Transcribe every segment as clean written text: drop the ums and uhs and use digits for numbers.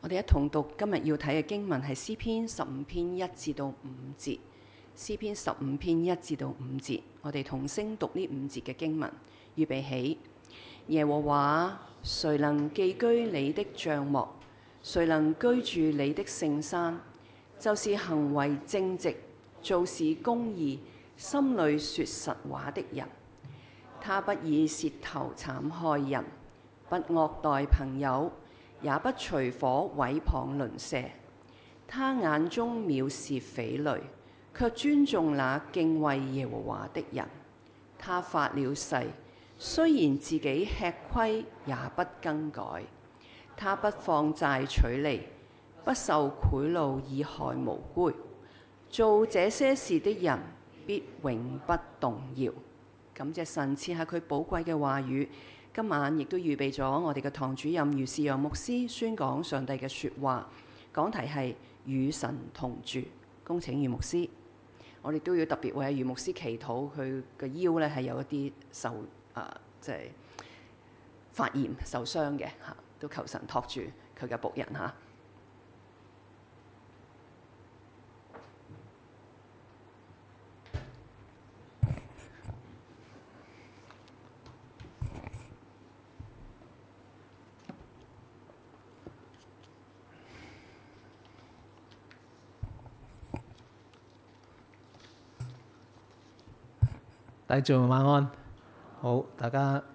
我哋一同讀今日要睇嘅經文係詩篇15篇1至到5節。詩篇15篇1至到5節，我哋同聲讀呢5節嘅經文。預備起。耶和華，誰能寄居你的帳幕？誰能居住你的聖山？就是行為正直、做事公義、心裏說實話的人。他不以舌頭慘害人，不惡待朋友，也不隨夥毀謗鄰舍。他眼中藐視匪類，卻尊重那敬畏耶和華的人。他發了誓，雖然自己吃虧，也不更改。他不放債取利，不受賄賂以害無辜。做這些事的人，必永不動搖。感謝神賜下佢寶貴嘅話語。今晚亦都預備咗我哋嘅堂主任余士陽牧師宣講上帝嘅說話，講題係與神同住。恭請余牧師。我哋都要特別為余牧師祈禱，佢嘅腰咧係有一啲即係發炎受傷嘅嚇，都求神托住佢嘅僕人嚇。 弟兄姊妹晚安，好，大家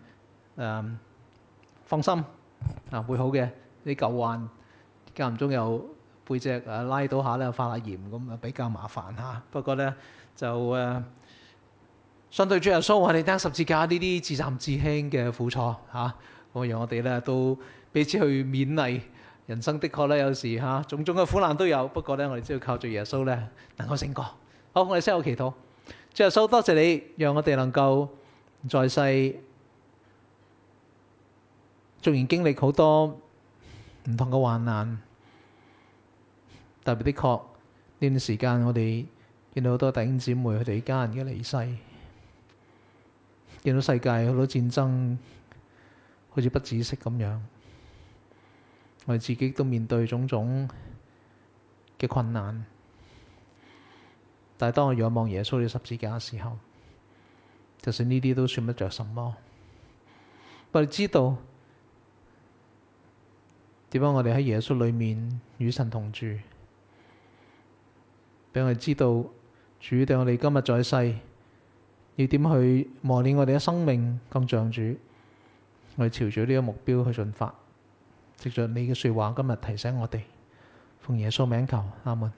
放心會好嘅。啲舊患間唔中有背脊拉到下咧，發下炎咁比較麻煩嚇。不過咧就相對主耶穌，我哋釘十字架呢啲自慘自輕嘅苦楚嚇，咁讓我哋咧都彼此去勉勵。人生的確咧有時種種嘅苦難都有，不過咧我哋只要靠住耶穌咧能夠勝過。好，我哋先有祈禱。主耶穌，多謝你，讓我哋能夠在世，縱然經歷好多唔同嘅患難，特別的確呢段時間，我哋見到好多弟兄姊妹佢哋家人嘅離世，見到世界好多戰爭好似不止息咁樣，我哋自己都面對種種嘅困難。但係當我仰望耶穌嘅十字架嘅時候，就算呢啲都算不着什麼。我哋知道點解我哋喺耶穌裏面與神同住，俾我哋知道主對我哋今日在世要點去磨練我哋嘅生命，更像主。我哋朝住呢個目標去進發。藉着你嘅說話，今日提醒我哋，奉耶穌名求，阿門。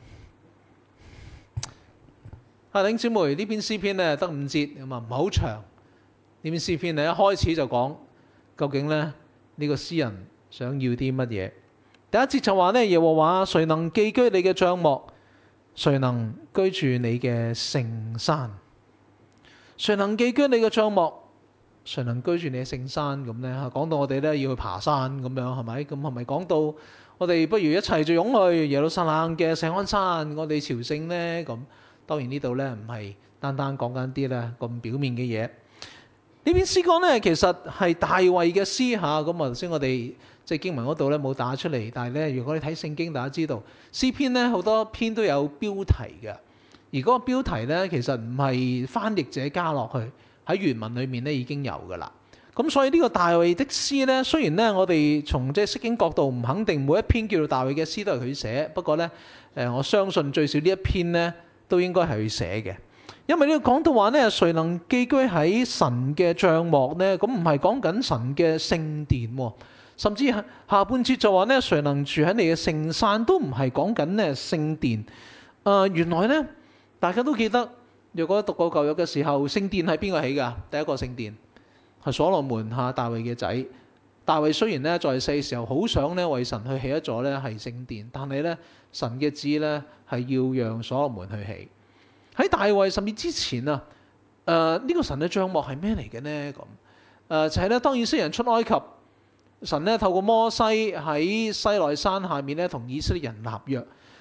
弟兄姊妹，呢篇詩篇咧得5節，咁唔係好長。呢篇詩篇咧一開始就講究竟咧呢個詩人想要啲乜嘢。第一節就話咧，耶和華，誰能寄居你嘅帳幕？誰能居住你嘅聖山？誰能寄居你嘅帳幕？誰能居住你嘅聖山？咁咧講到我哋咧要去爬山咁樣，係咪？咁係咪講到我哋不如一齊就湧去耶路撒冷嘅錫安山，我哋朝聖呢？咁當然呢度咧唔係單單講緊啲咧咁表面嘅嘢。呢篇詩歌咧其實係大衛嘅詩嚇。咁頭先我哋即係經文嗰度咧冇打出嚟，但係咧如果你睇聖經，大家知道詩篇咧好多篇都有標題嘅，而嗰個標題咧其實唔係翻譯者加落去，喺原文裏面咧已經有噶啦。咁所以呢個大衛的詩咧，雖然咧我哋從即係釋經角度唔肯定每一篇叫做大衛嘅詩都係佢寫，不過咧我相信最少呢一篇咧都應該係佢寫嘅。因為呢個講到話咧，誰能寄居喺神嘅帳幕呢？咁唔係講緊神嘅聖殿，甚至下半節就話咧，誰能住喺你嘅聖山？都唔係講緊咧聖殿。原來咧大家都記得，如果讀過舊約嘅時候，聖殿係邊個起㗎？第一個聖殿係所羅門大衛嘅仔。大衛雖然咧在世嘅時候好想咧為神去起一座咧係聖殿，但係咧神嘅旨咧係要讓所羅門去起。喺大衛甚至之前呢個神嘅帳幕係咩嚟嘅呢？咁就係咧，當以色列人出埃及，神咧透過摩西喺西奈山下面咧同以色列人立約，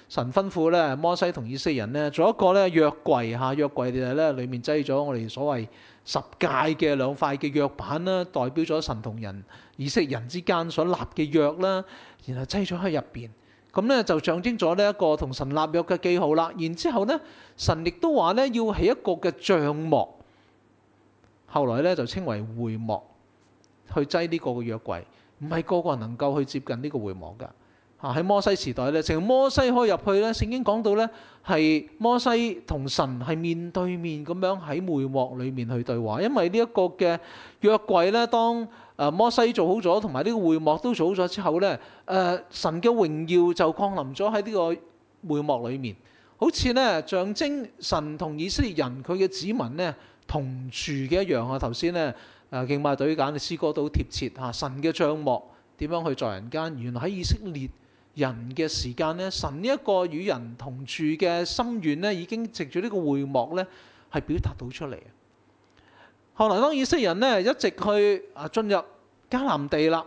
神吩咐咧摩西同以色列人咧做一個咧約櫃嚇，約櫃就係咧裡面擠咗我哋所謂十誡嘅2塊嘅約版啦，代表咗神同以色列人之間所立嘅約啦，然後擠咗喺入邊。咁咧就象徵咗呢一個同神立約嘅記號啦。然之後咧，神亦都話咧要起一個嘅帳幕，後來咧就稱為會幕，去擠呢個嘅約櫃。唔係個個人能夠去接近呢個會幕㗎。喺摩西時代咧，淨係摩西可以入去咧。聖經講到咧，係摩西同神係面對面咁樣喺會幕裏面去對話。因為呢一個嘅約櫃咧，當摩西做好咗，同埋呢個會幕都做好咗之後咧，神嘅榮耀就降臨咗喺呢個會幕裏面，好似咧象徵神同以色列人佢嘅子民咧同住嘅一樣啊。頭先咧敬拜隊揀嘅詩歌都好貼切嚇，神嘅帳幕點樣去在人間？原來喺以色列人嘅時間咧，神呢一個與人同住嘅心願咧，已經藉住呢個會幕咧係表達到出嚟。後來當以色列人咧一直去進入迦南地啦，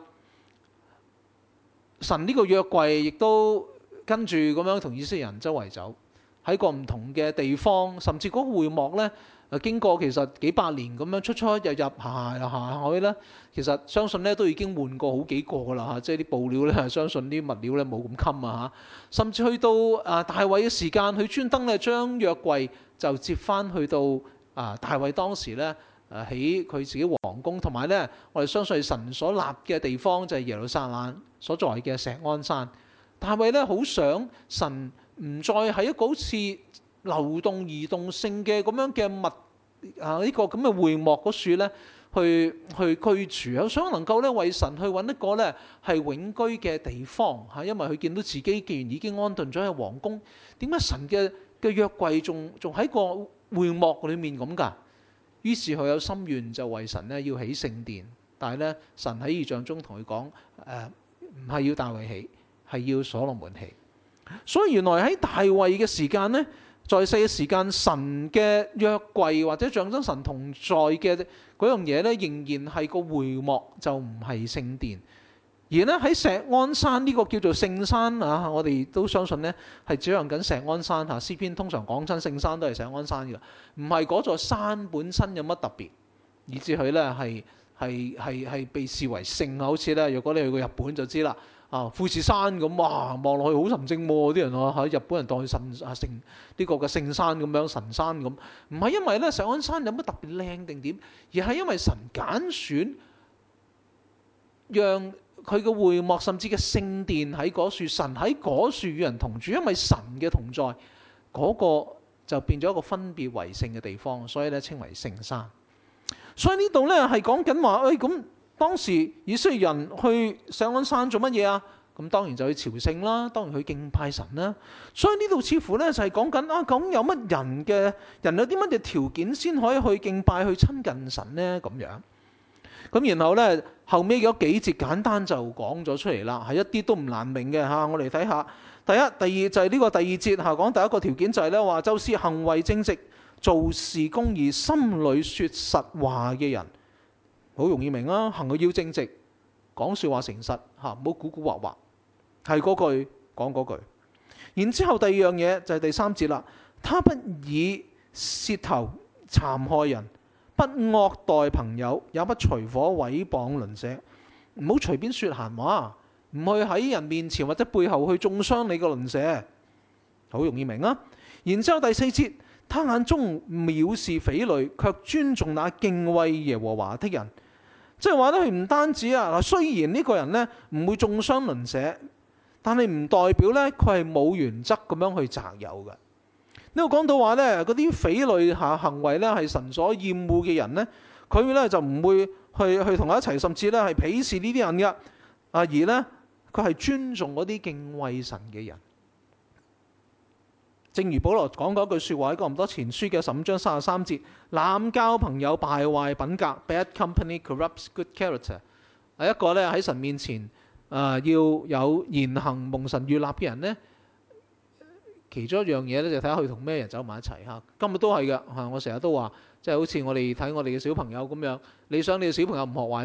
神呢個約櫃亦都跟住咁樣同以色列人周圍走，喺個唔同嘅地方，甚至嗰個會幕咧經過其實幾百年咁樣出出入入下去咧，其實相信咧都已經換過好幾個噶啦嚇，即係啲布料咧，相信啲物料咧冇咁襟啊嚇，甚至去到大衛嘅時間，佢專登咧將約櫃就接翻去到大衛當時咧喺佢自己皇宮，同埋咧我哋相信神所立嘅地方就係耶路撒冷所在嘅錫安山。大衛咧好想神唔再喺一個好似流動移動性嘅咁樣嘅呢個咁嘅會幕嗰處咧，去居住，我想能夠咧為神去揾一個咧係永居嘅地方嚇，因為佢見到自己既然已經安頓咗喺皇宮，點解神嘅約櫃仲喺個會幕裏面咁㗎？於是佢有心願就為神咧要起聖殿，但係咧神喺異象中同佢講唔係要大衛起，係要所羅門起。所以原來喺大衛嘅時間咧，在世嘅時間，神嘅約櫃或者象徵神同在嘅嗰樣嘢咧，仍然係個會幕，就唔係聖殿。而咧喺錫安山呢個叫做聖山啊，我哋都相信咧係指向緊錫安山嚇。詩篇通常講親聖山都係錫安山嘅，唔係嗰座山本身有乜特別，以至佢咧係被視為聖啊。好似咧，如果你去過日本就知啦。富士山咁，哇，望落去好神聖喎！啲人話喺日本人當佢聖呢個嘅聖山咁樣，神山咁，唔係因為咧錫安山有乜特別靚定點，而係因為神揀選，讓佢嘅會幕甚至嘅聖殿喺嗰處，神喺嗰處與人同住，因為神嘅同在，嗰個就變咗一個分別為聖嘅地方，所以咧稱為聖山。所以呢度咧係講緊話，咁。當時以色列人去錫安山做乜嘢啊？咁當然就去朝聖啦，當然去敬拜神啦。所以呢度似乎咧就係講緊究竟有乜人有啲乜嘢條件先可以去敬拜去親近神呢？咁樣。咁然後咧後尾嗰幾節簡單就講咗出嚟啦，係一啲都唔難明嘅嚇。我哋睇下第一、第二就係呢個第二節嚇，講第一個條件就係咧話，就是行為正直、做事公義、心裏說實話嘅人。好容易明啊，行為要正直，講説話誠實嚇，唔好古古惑惑，係嗰句講嗰句。然之後第二樣嘢就係第三節啦，他不以舌頭讒害人，不惡待朋友，也不隨夥毀謗鄰舍。唔好隨便説閒話，唔去喺人面前或者背後去中傷你個鄰舍，好容易明啊。然之後第四節，他眼中藐視匪類，卻尊重那敬畏耶和華的人。即係話咧，佢唔單止啊，雖然呢個人咧唔會中傷鄰舍，但係唔代表咧佢係冇原則咁樣去擇友嘅。呢度講到話咧，嗰啲匪類行為咧係神所厭惡嘅人咧，佢咧就唔會去同佢一齊，甚至咧係鄙視呢啲人嘅。而咧佢係尊重嗰啲敬畏神嘅人。正如保羅講過一句説話喺哥林多前書嘅15章33節，濫交朋友敗壞品格 ，bad company corrupts good character。係一個咧喺神面前要有言行蒙神悅納嘅人咧，其中一樣嘢咧就睇下佢同咩人走埋一齊嚇。今日都係嘅嚇，我成日都話，即係好似我哋睇我哋嘅小朋友咁樣，你想你嘅小朋友唔學壞咩？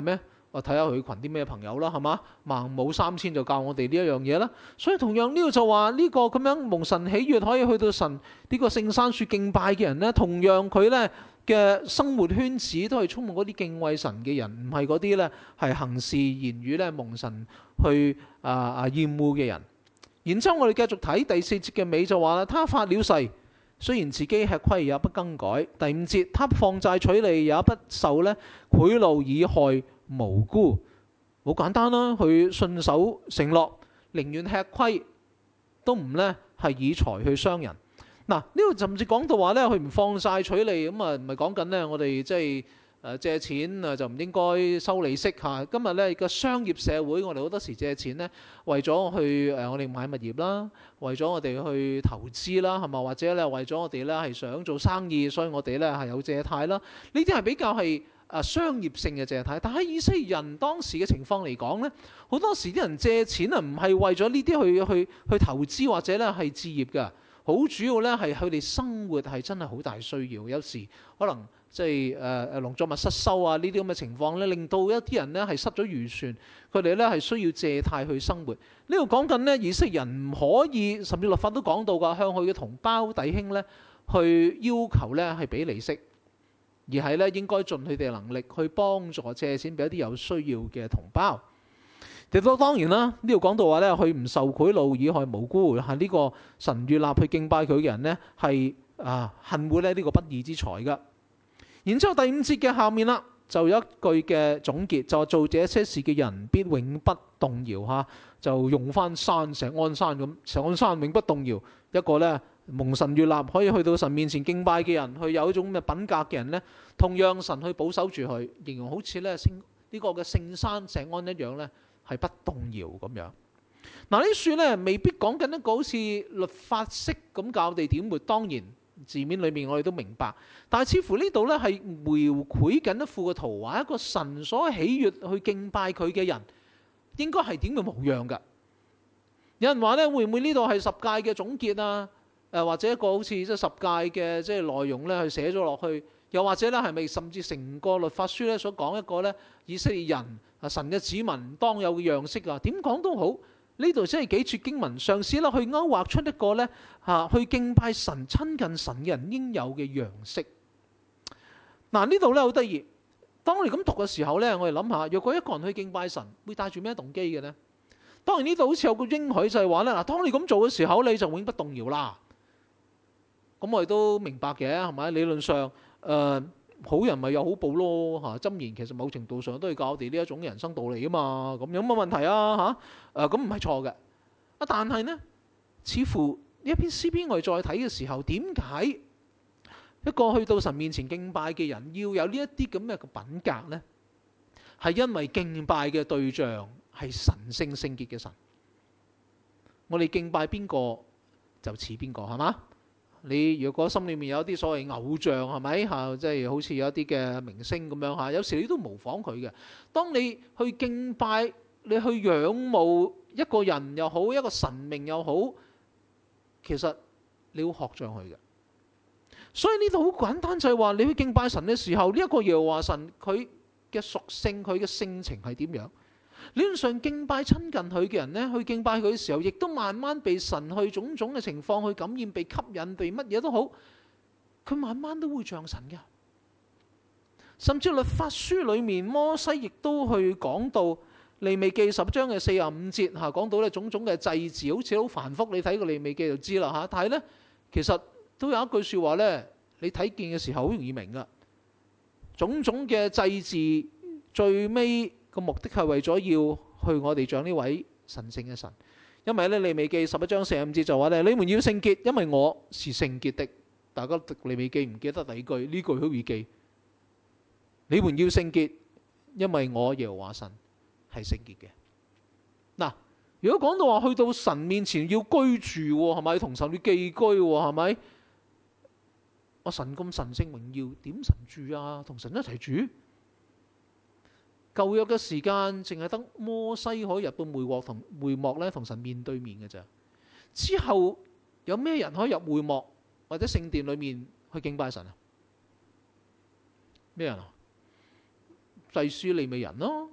我睇下佢群啲咩朋友啦，係嘛？孟母3000就教我哋呢一樣嘢啦。所以同樣呢度就話呢個咁樣蒙神喜悅可以去到神呢個聖山樹敬拜嘅人呢，同樣佢呢嘅生活圈子都係充滿嗰啲敬畏神嘅人，唔係嗰啲呢係行事言語呢蒙神去厭惡嘅人。然之後我哋繼續睇第4節嘅尾就話啦，他發了誓，雖然自己吃虧也不更改。第5節，他放債取利也不受呢賄賂以害無辜。好簡單啦，佢信守承諾，寧願吃虧都唔呢係以財去傷人。嗱，呢度甚至講到話呢，佢唔放債取利，咁唔係講緊呢，我哋即係借錢就唔應該收利息嚇。今日呢個商業社會，我哋好多時借錢呢，為咗去我哋買物業啦，為咗我哋去投資啦，係嘛？或者呢為咗我哋呢係想做生意，所以我哋呢係有借貸啦。呢啲係比較係商業性嘅借貸。但喺以色列人當時嘅情況嚟講呢，好多時啲人借錢唔係為咗呢啲去投資或者呢係置業㗎。好主要呢係佢哋生活係真係好大需要，有時可能即係農作物失收啊，呢啲咁嘅情況呢，令到一啲人呢係失咗預算，佢哋呢係需要借貸去生活。呢度講緊呢，以色列人唔可以，甚至律法都講到㗎，向佢嘅同胞弟兄呢去要求呢係俾利息，而係呢應該盡佢哋能力去幫助借錢俾一啲有需要嘅同胞。亦都當然啦，呢度講到話咧，佢唔受賄賂以害無辜，係呢個神悅納去敬拜佢嘅人呢，係恨惡呢個不義之財噶。然之後第5節嘅下面啦，就有一句嘅總結，就係做這些事嘅人必永不動搖嚇，就用翻山石安山咁，石安山永不動搖。一個呢蒙神悅納可以去到神面前敬拜嘅人，去有一種嘅品格嘅人呢，同樣神去保守住佢，形容好似呢個嘅聖山石安一樣呢，係不動搖咁樣。嗱，呢書咧未必講緊一個好似律法式咁教我哋點活，當然字面裏面我哋都明白，但係似乎呢度咧係描繪緊一副嘅圖畫，一個神所喜悅去敬拜佢嘅人應該係點嘅模樣㗎。有人話咧，會唔會呢度係十誡嘅總結啊？或者一個好似即係十誡嘅即係內容咧，去寫咗落去，又或者咧係咪甚至成個律法書咧所講一個咧以色列人神嘅子民當有嘅樣式啊？點講都好，呢度真係幾處經文嘗試啦去勾畫出一個咧去敬拜神、親近神嘅人應有嘅樣式。嗱，呢度咧好得意，當我哋咁讀嘅時候咧，我哋諗下，若果一個人去敬拜神，會帶住咩動機嘅呢？當然呢度好似有個應許就係話咧，嗱，當你咁做嘅時候，你就永不動搖啦。咁我哋都明白嘅，係咪？理論上，好人咪有好報咯嚇。箴言其實某程度上都係教我哋呢一種人生道理啊嘛。咁有乜問題啊嚇？咁唔係錯嘅。但係呢，似乎呢一篇詩篇我哋再睇嘅時候，點解一個去到神面前敬拜嘅人要有呢一啲咁嘅品格呢？係因為敬拜嘅對象係神聖聖潔嘅神。我哋敬拜邊個就似邊個，係嘛？你如果心裏面有啲所謂偶像，係咪嚇？即係好似有一啲嘅明星咁樣嚇，有時你都模仿佢嘅。當你去敬拜、你去仰慕一個人又好，一個神明又好，其實你要學像佢嘅。所以呢度好簡單，就係話你去敬拜神嘅時候，呢一個耶和華神佢嘅屬性、佢嘅性情係點樣？理論上敬拜親近佢嘅人呢，去敬拜佢嘅時候，亦都慢慢被神去種種嘅情況去感染、被吸引、被乜嘢都好，佢慢慢都會像神嘅。甚至律法書裏面，摩西亦都去講到利未記10章嘅45節嚇，講到咧種種嘅祭祀，好似好繁複。你睇個利未記就知啦嚇。但係呢，其實都有一句説話呢，你睇見嘅時候好容易明噶。種種嘅祭祀最尾個目的係為咗要去我哋像呢位神聖嘅神，因為咧利未記11章45節就話咧，你們要聖潔，因為我是聖潔的。大家讀利未記唔記得第二句？呢句好易記。你們要聖潔，因為我耶和華神係聖潔嘅。嗱，如果講到話去到神面前要居住，係咪同神要寄居？係咪？我神咁神聖榮耀，點神住啊？同神一齊住？舊約嘅時間淨係得摩西可以入到會幕咧，同神面對面嘅咋。之後有咩人可以入會幕或者聖殿裏面去敬拜神啊？咩人啊？祭司利未人咯，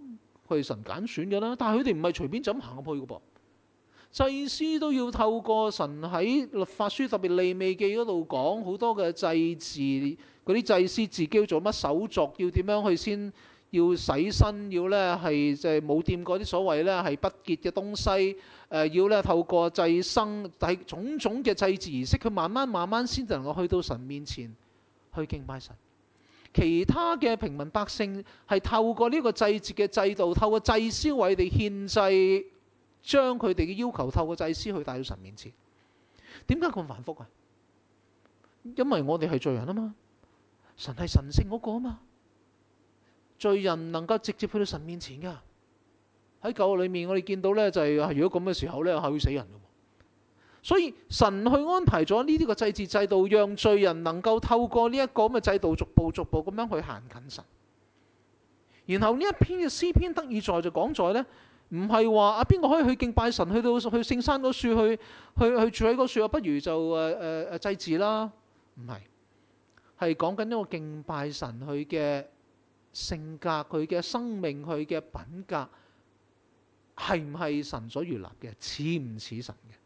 佢係神揀選嘅啦，但係佢哋唔係隨便就咁行入去嘅噃。祭司都要透過神喺律法書特別利未記嗰度講好多嘅祭祀，嗰啲祭司自己要做乜手續，要點樣去先要洗身，要呢係即係冇掂過啲所謂呢係不潔嘅東西，要呢透過祭牲係種種嘅祭祀儀式，佢慢慢先能夠去到神面前去敬拜神。其他嘅平民百姓係透過呢個祭祀嘅制度，透過祭司為佢哋獻祭，將佢哋嘅要求透過祭司去帶到神面前。點解咁繁複啊？因為我哋係罪人啊嘛，神係神聖嗰個啊嘛，罪人唔能夠直接去到神面前噶。喺舊約裏面我哋見到呢，就係如果咁嘅時候呢，係會死人噶。所以神去安排咗呢啲個祭祀制度，讓罪人能夠透過呢一個咁嘅制度，逐步咁樣去行近神。然後呢一篇嘅詩篇得意在就講在呢，唔係話邊個可以去敬拜神，去聖山嗰處去住喺嗰處，不如就祭祀啦。唔係，係講緊一個敬拜神佢嘅性格、佢嘅生命、佢嘅品格係唔係神所悅納嘅，似唔似神嘅？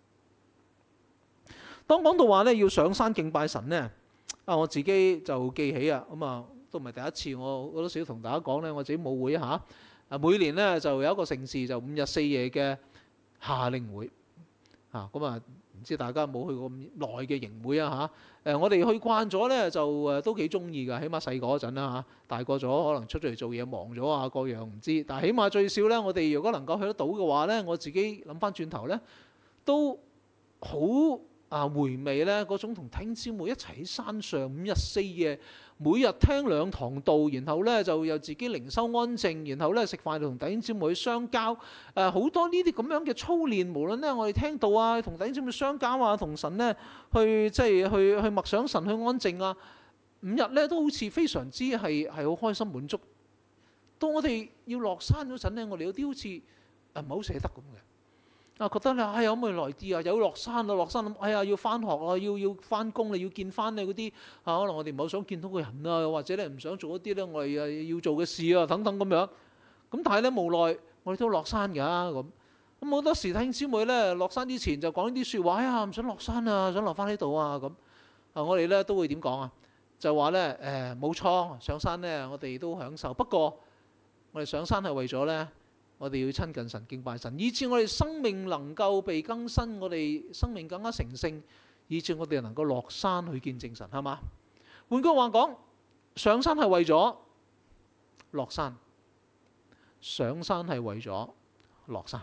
當講到話咧要上山敬拜神呢，我自己就記起啊，咁啊都唔係第一次，我都少同大家講呢，我自己母會嚇，每年呢就有一個盛事，就5日4夜嘅夏令會嚇，咁啊唔知大家有冇去過咁耐嘅營會啊嚇？我哋去慣咗呢，就都幾中意㗎，起碼細個嗰陣啦嚇，大個咗可能出咗嚟做嘢忙咗啊，各樣唔知，但係起碼最少呢，我哋如果能夠去得到嘅話呢，我自己諗翻轉頭呢，都好回味呢嗰種同弟兄姊妹一齊喺山上5日4夜，每日聽2堂道，然後呢就又自己靈修安靜，然後呢食飯同弟兄姊妹去相交，好多呢啲咁樣嘅操練，無論呢我哋聽道啊，同弟兄姊妹相交啊，同神呢去即係去默想神，去安靜啊，5日呢都好似非常之係好開心滿足。到我哋要落山嗰陣呢，我哋有啲好似唔係好捨得咁嘅。覺得咧，可唔可以耐啲啊？有落山啊，落山諗，要翻學啊，要翻工啦，要見翻你嗰啲可能我哋唔係好想見到個人啊，或者咧唔想做一啲咧我哋要做嘅事啊，等等咁樣。咁但係咧無奈我哋都落山㗎咁好多時弟兄姊妹咧落山之前就講呢啲説話，唔想落山啊，想留翻呢度啊咁。我哋咧都會點講啊？就話咧冇錯，上山咧我哋都享受，不過我哋上山係為咗咧。我哋要親近神、敬拜神，以致我哋生命能夠被更新，我哋生命更加成聖，以致我哋能夠落山去見證神，係嘛？換句話講，上山係為咗落山，上山係為咗落山。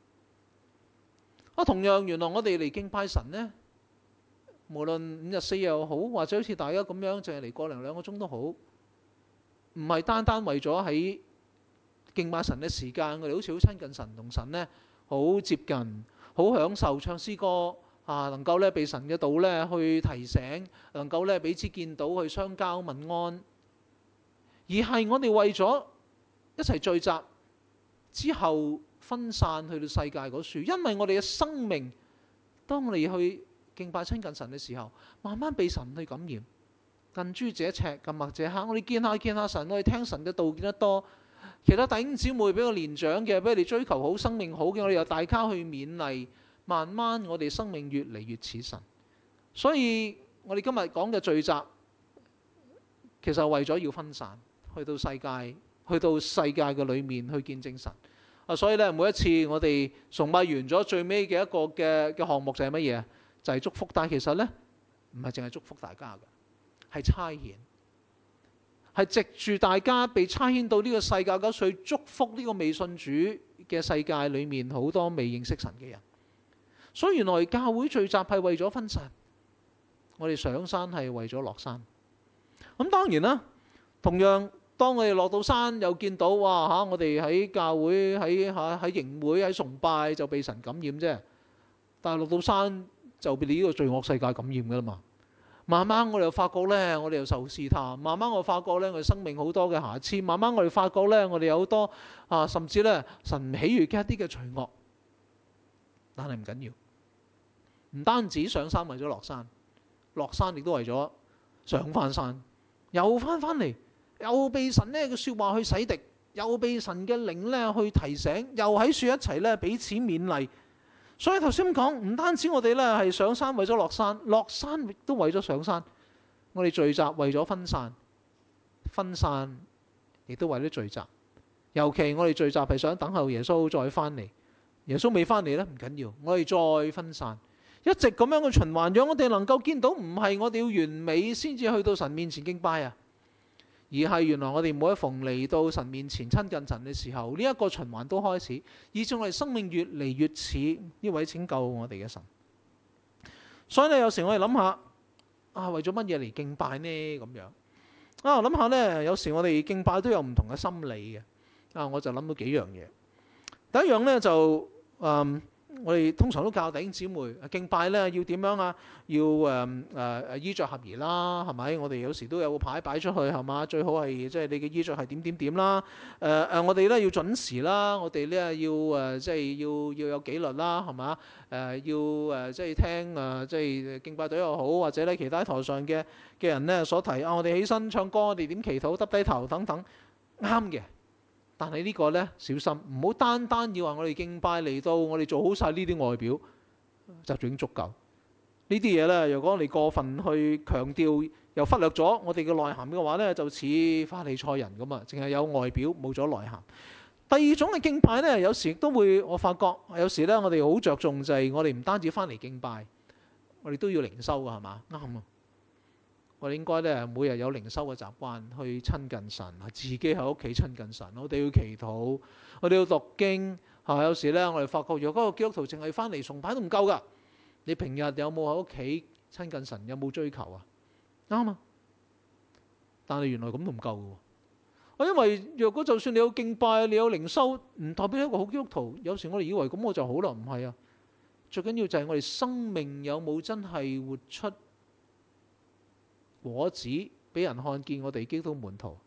同樣原來我哋嚟敬拜神呢，無論5日4夜又好，或者好似大家咁樣，淨係嚟個零2個鐘都好，唔係單單為咗喺敬拜神嘅時間，我哋好似好親近神，同神呢好接近，好享受唱詩歌能夠呢被神嘅道呢去提醒，能夠呢彼此見到去相交問安，而係我哋為咗一齊聚集之後分散去到世界嗰處，因為我哋嘅生命，當我哋去敬拜親近神嘅時候，慢慢被神去感染，近朱者赤，近墨者黑。我哋見下神，我哋聽神嘅道見得多。其他弟兄姊妹比較年長嘅，俾你追求好生命好嘅，我哋又大家去勉勵，慢慢我哋生命越嚟越似神。所以我哋今日講嘅聚集，其實係為咗要分散，去到世界嘅裏面去見證神。所以咧，每一次我哋崇拜完咗，最尾嘅一個嘅項目就係乜嘢？就係祝福。但係其實呢，唔係淨係祝福大家嘅，係差遣。係藉住大家被差遣到呢個世界嗰處，祝福呢個未信主嘅世界裏面好多未認識神嘅人。所以原來教會聚集係為咗分散，我哋上山係為咗落山。咁當然啦，同樣當我哋落到山又見到我哋喺教會喺營會喺崇拜就被神感染啫。但係落到山就被呢個罪惡世界感染㗎啦嘛。慢慢我哋又發覺呢，我哋又受試探。慢慢我發覺呢，我哋生命好多嘅瑕疵。慢慢我哋發覺呢，我哋有好多甚至呢神唔喜悅嘅一啲嘅罪惡。但係唔緊要，唔單止上山為咗落山，落山亦都為咗上翻山，又翻嚟，又被神呢嘅説話去洗滌。 又被神嘅靈咧去提醒，又喺樹一齊咧彼此勉勵。所以頭先講，唔單止我哋咧係上山為咗落山，落山亦都為咗上山。我哋聚集為咗分散，分散亦都為咗聚集。尤其我哋聚集係想等候耶穌再翻嚟，耶穌未翻嚟咧唔緊要，我哋再分散，一直咁樣嘅循環，讓我哋能夠見到唔係我哋要完美先至去到神面前敬拜啊，而係原來我哋每一逢嚟到神面前親近神嘅時候，呢一個循環都開始，以致我哋生命越嚟越似呢位拯救我哋嘅神。所以咧，有時我哋諗下啊，為咗乜嘢嚟敬拜呢？咁樣啊，諗下呢，有時我哋敬拜都有唔同嘅心理嘅。我就諗到幾樣嘢。第一樣呢，就我哋通常都教弟兄姊妹敬拜呢要點樣啊？要衣着合宜啦，係咪？我哋有時都有個牌擺出去，係嘛？最好係即係你嘅衣着係點點點啦。我哋呢要準時啦，我哋呢要即係要有紀律啦，係嘛？要即係聽即係敬拜隊又好，或者呢其他台上嘅人呢所提我哋起身唱歌，我哋點祈禱、耷低頭等等，啱嘅。但係呢個呢，小心唔好單單要話我哋敬拜嚟到，我哋做好晒呢啲外表就已經足夠。呢啲嘢呢，如果我哋過分去強調，又忽略咗我哋嘅內涵嘅話呢，就似法利賽人咁啊，淨係有外表冇咗內涵。第二種嘅敬拜呢，有時都會我發覺有時呢，我哋好着重就係我哋唔單止翻嚟敬拜，我哋都要靈修㗎，係嘛？啱啊！我哋應該咧每日有靈修嘅習慣，去親近神，自己喺屋企親近神。我哋要祈禱，我哋要讀經。有時咧，我哋發覺若果個基督徒淨係翻嚟崇拜都唔夠噶。你平日有冇喺屋企親近神？有冇追求啊？啱啊！但係原來咁都唔夠嘅。因為若果就算你有敬拜，你有靈修，唔代表一個好基督徒。有時我哋以為咁我就好啦，唔係啊。最緊要就係我哋生命有冇真係活出果子俾人看見，我哋基督門徒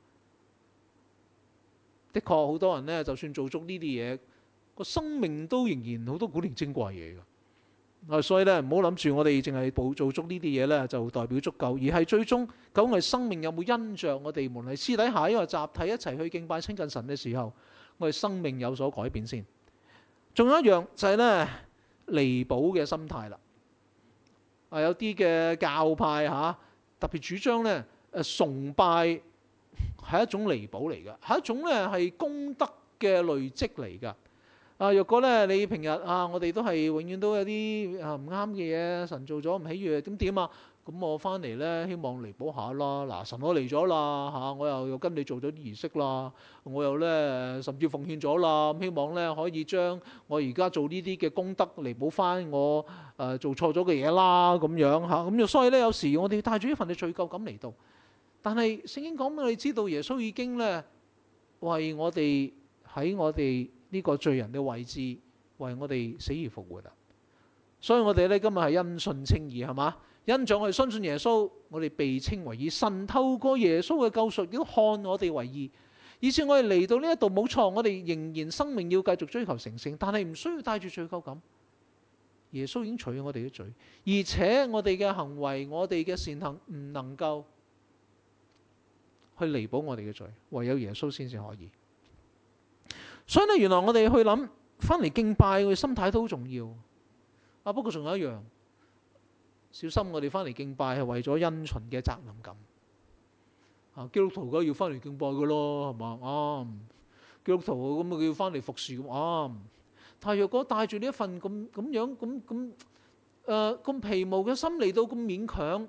的確好多人呢，就算做足呢啲嘢，個生命都仍然好多古靈精怪嘢嘅。所以呢，唔好諗住我哋淨係做足呢啲嘢呢，就代表足夠，而係最終究竟我哋生命有冇因着我哋無論係私底下因為集體一齊去敬拜親近神嘅時候，我哋生命有所改變先。仲有一樣就係呢，彌補嘅心態啦。有啲嘅教派特別主張咧，崇拜係一種彌補嚟嘅，係一種咧係功德嘅累積嚟㗎。若果咧你平日我哋都係永遠都有啲唔啱嘅嘢，神做咗唔喜悅，點啊？咁我翻嚟咧，希望彌補下啦。嗱，神我嚟咗啦，我又跟你做咗啲儀式啦，我又咧甚至奉獻咗啦，希望咧可以將我而家做呢啲嘅功德彌補翻我做錯咗嘅嘢啦，咁樣嚇。咁所以咧，有時我哋帶住一份嘅罪疚感嚟到，但係聖經講俾我哋知道，耶穌已經咧為我哋喺我哋呢個罪人嘅位置，為我哋死而復活啦。所以我哋咧今日係因信稱義，係嘛？因着我哋相信耶穌，我哋被稱為義。神透過耶穌嘅救贖，亦都看我哋為義。以至我哋嚟到呢一度冇錯，我哋仍然生命要繼續追求成聖，但係唔需要帶住罪疚感。耶穌已經除咗我哋嘅罪，而且我哋嘅行為、我哋嘅善行唔能夠去彌補我哋嘅罪，唯有耶穌先至可以。所以呢，原來我哋去諗翻嚟敬拜，我哋心態都好重要。不過仲有一樣。小心我哋翻嚟敬拜係為咗因循嘅責任感。基督徒梗係要翻嚟敬拜嘅咯，係嘛？基督徒咁要翻嚟服侍咁。但係若果帶住呢一份咁樣咁皮毛嘅心嚟到咁勉強，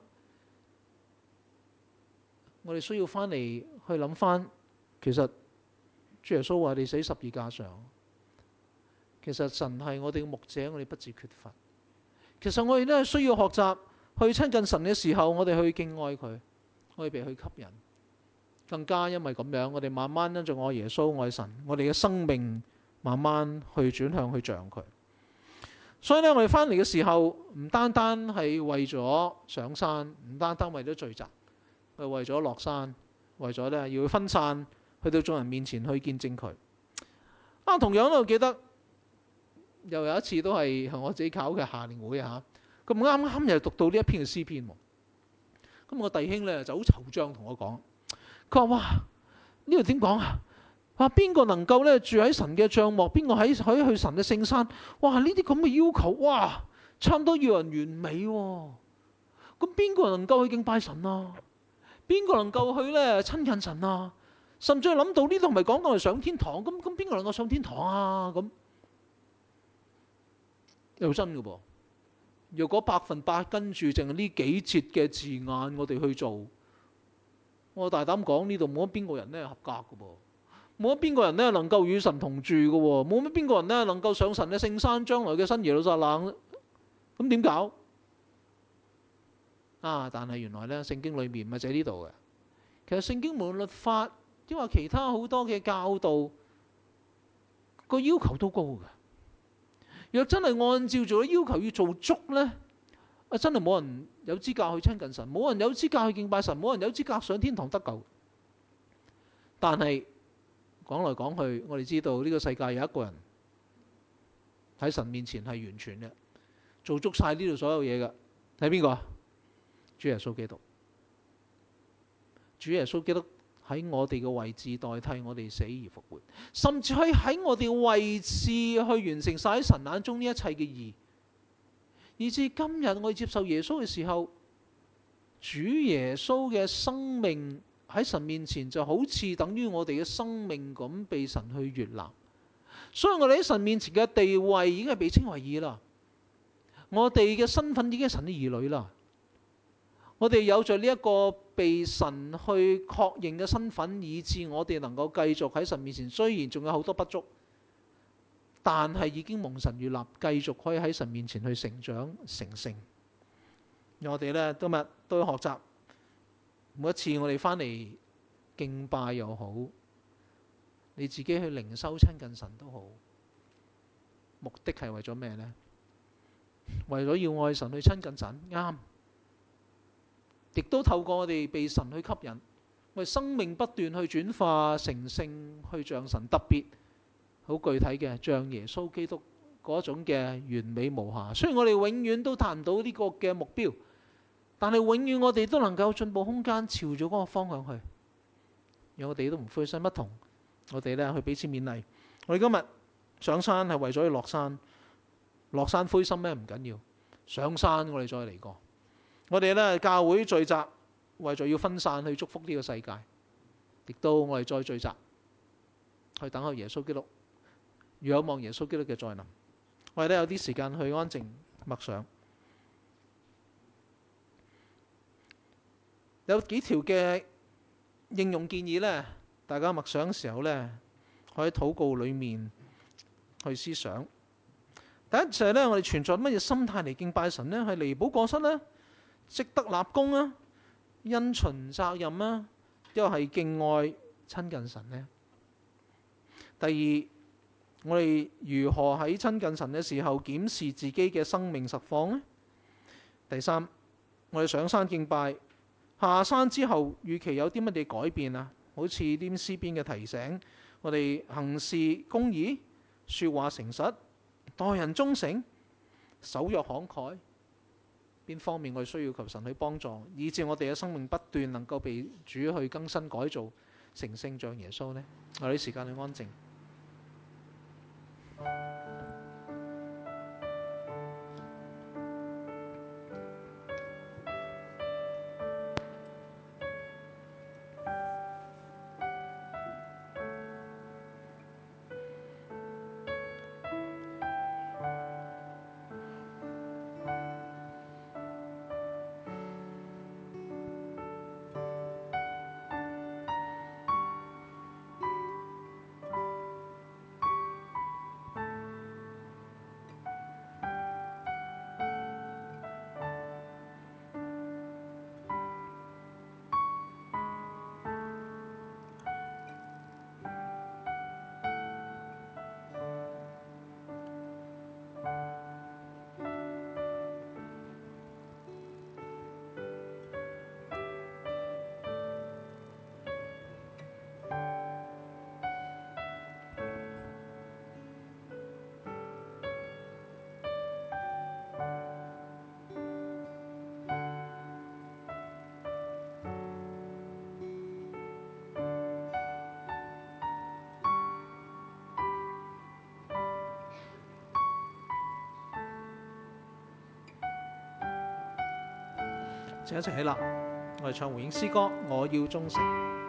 我哋需要翻嚟去諗翻，其實主耶穌話你死十字架上，其實神係我哋嘅牧者，我哋不致缺乏。其實我哋都係需要學習去親近神嘅時候，我哋去敬愛佢，我哋被佢吸引。更加因為咁樣，我哋慢慢因着愛耶穌、愛神，我哋嘅生命慢慢去轉向去像佢。所以咧，我哋翻嚟嘅時候，唔單單係為咗上山，唔單單為咗聚集，係為咗落山，為咗咧要分散去到眾人面前去見證佢。同樣我記得。又有一次都係我自己搞嘅夏令會咁啱又讀到呢一篇嘅詩篇。咁我弟兄咧就好惆悵同我講，佢話哇，呢度點講啊？ 話邊個能夠咧住喺神嘅帳幕？邊個可以去神嘅聖山？哇！呢啲咁嘅要求，哇，差唔多要人完美喎。咁邊個能夠去敬拜神啊？邊個能夠去咧親近神啊？甚至諗到呢度唔係講到係上天堂，咁邊個能夠上天堂啊？咁又真嘅噃。若果100%跟住淨係呢幾節嘅字眼，我哋去做，我大膽講呢度冇乜邊個人咧合格嘅噃，冇乜邊個人咧能夠與神同住嘅喎，冇乜邊個人咧能夠上神嘅聖山，將來嘅新耶路撒冷，咁點搞啊？但係原來咧聖經裏面唔係就喺呢度嘅，其實聖經無論律法，因為其他好多嘅教導，個要求都高嘅。若真係按照咗要求要做足呢，真係冇人有資格去親近神，冇人有資格去敬拜神，冇人有資格上天堂得救。但係講來講去，我哋知道呢個世界有一個人喺神面前係完全嘅，做足晒呢度所有嘢嘅，係邊個啊？主耶穌基督。主耶穌基督喺我哋嘅位置代替我哋死而復活，甚至可以喺我哋嘅位置去完成晒喺神眼中呢一切嘅義，以至今日我哋接受耶穌嘅時候，主耶穌嘅生命喺神面前就好似等於我哋嘅生命咁被神去悅納，所以我哋喺神面前嘅地位已經係被稱為義啦，我哋嘅身份已經係神嘅兒女啦。我哋有着呢一個被神去確認嘅身份，以致我哋能夠繼續喺神面前，雖然仲有好多不足，但係已經蒙神悅納，繼續可以喺神面前去成長成聖。我哋呢今日都要學習，每一次我哋翻嚟敬拜又好，你自己去靈修親近神都好，目的係為咗咩呢？為咗要愛神去親近神，啱。亦都透過我哋被神去吸引，我哋生命不斷去轉化成聖，去像神，特別好具體嘅像耶穌基督嗰種嘅完美無瑕。雖然我哋永遠都達唔到呢個嘅目標，但係永遠我哋都能夠進步空間，朝咗嗰個方向去。讓我哋都唔灰心不同，我哋呢去彼此勉勵。我哋今日上山係為咗要落山，落山灰心咩？唔緊要，上山我哋再嚟過。我哋呢教會聚集，為咗要分散去祝福呢個世界，亦都我哋再聚集，去等候耶穌基督，有望耶穌基督嘅再臨。我哋都有啲時間去安靜默想，有幾條嘅應用建議呢，大家默想嘅時候呢，可以喺禱告裏面去思想。第一就係呢，我哋存在乜嘢心態嚟敬拜神呢？係彌補過失呢？積德立功啊，因循責任啊，又係敬愛親近神呢？第二，我哋如何喺親近神嘅時候檢視自己嘅生命實況呢？第三，我哋上山敬拜，下山之後預期有啲乜嘢改變啊？好似啲詩篇嘅提醒，我哋行事公義，說話誠實，待人忠誠，守約慷慨。邊方面我哋需要求神去幫助，以致我哋嘅生命不斷能夠被主去更新改造，成聖像耶穌呢？我哋啲時間去安靜。 請一齊起立，我哋唱回應詩歌，我要忠誠。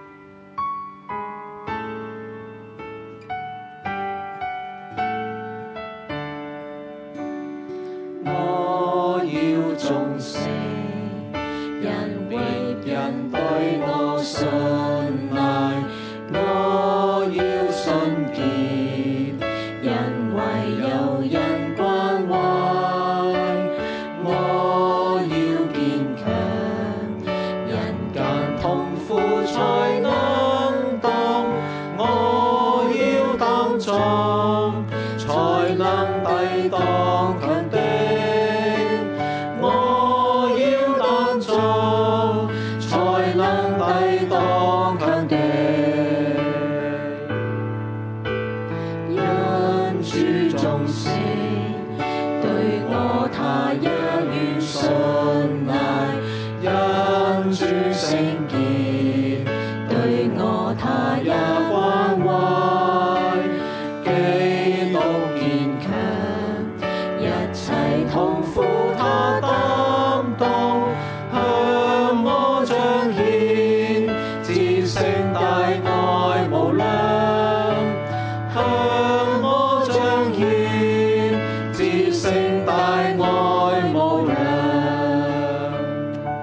我要忠誠，因為人對我信賴，我要純潔，因為有人關懷，我要堅強，人間痛苦才能懂，我要當眾，才能抵擋強敵。他一願信賴，因主聖潔，對我他也關懷，基督堅強，一切痛苦他擔當，向我彰顯至聖